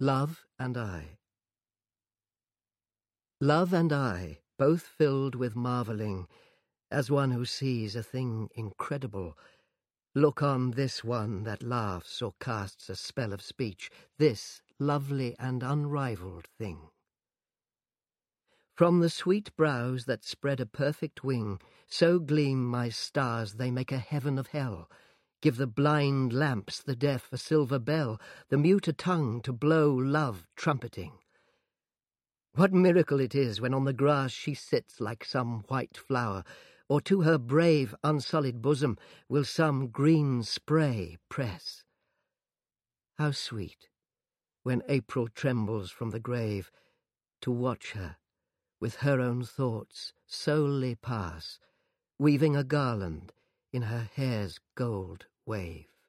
Love and I. Love and I, both filled with marvelling, as one who sees a thing incredible, look on this one that laughs or casts a spell of speech, this lovely and unrivalled thing. From the sweet brows that spread a perfect wing, so gleam my stars they make a heaven of hell, give the blind lamps, the deaf a silver bell, the mute a tongue to blow love trumpeting. What miracle it is when on the grass she sits like some white flower, or to her brave, unsullied bosom will some green spray press. How sweet, when April trembles from the grave, to watch her, with her own thoughts solely pass, weaving a garland in her hair's gold wave.